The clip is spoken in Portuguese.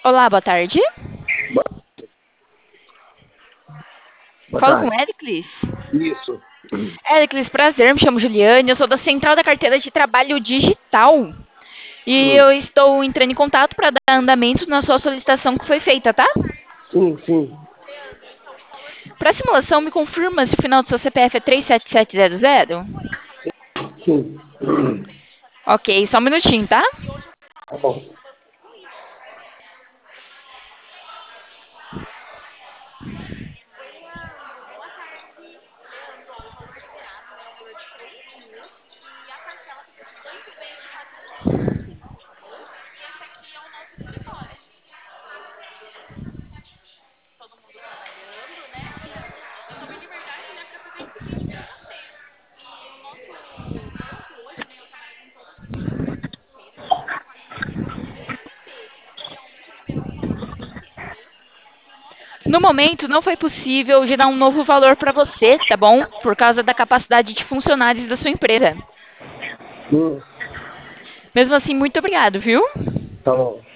Olá, boa tarde. Boa boa Falo com tarde. Éricles. Isso. Éricles, prazer, me chamo Juliane, eu sou da Central da Carteira de Trabalho Digital. E Hum. eu estou entrando em contato para dar andamento na sua solicitação que foi feita, tá? Sim, sim, Para simulação, me confirma se o final do seu CPF é 37700? sim. Ok, só um minutinho, tá? Tá bom. No momento, não foi possível gerar um novo valor para você, tá bom? Por causa da capacidade de funcionários da sua empresa. Hum. Mesmo assim, muito obrigado, viu? Tá bom.